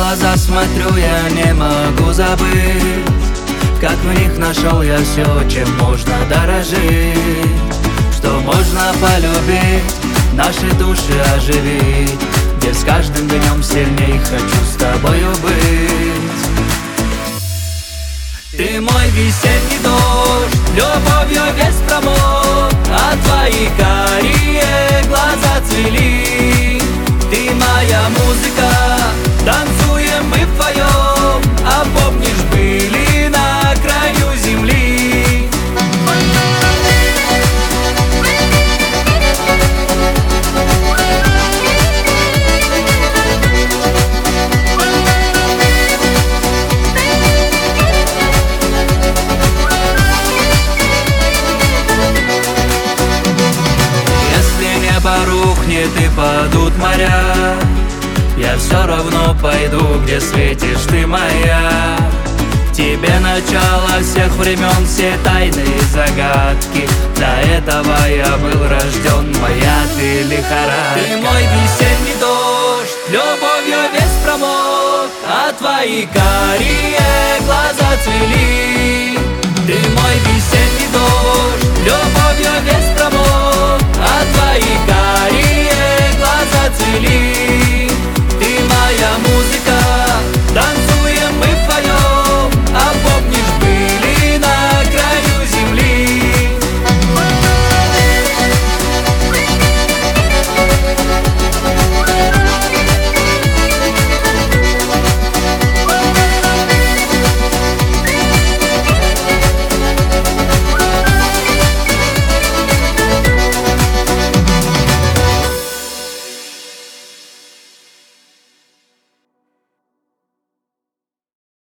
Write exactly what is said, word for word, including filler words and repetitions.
глаза смотрю, я не могу забыть, как в них нашел я все, чем можно дорожить, что можно полюбить, наши души оживить, где с каждым днем сильней хочу с тобою быть. Ты мой весенний дождь, любовью весь промок, а твои карие глаза цвели. Ты моя музыка, танцуем мы вдвоем, а помнишь, были на краю земли. Порухнет и падут моря, я все равно пойду, где светишь ты моя. Тебе начало всех времен, все тайны и загадки. Для этого я был рожден, моя ты лихорадка. Ты мой весенний дождь, любовью весь промок, а твои карие глаза цвели. Ты мой весенний дождь, любовью весь промок, а твои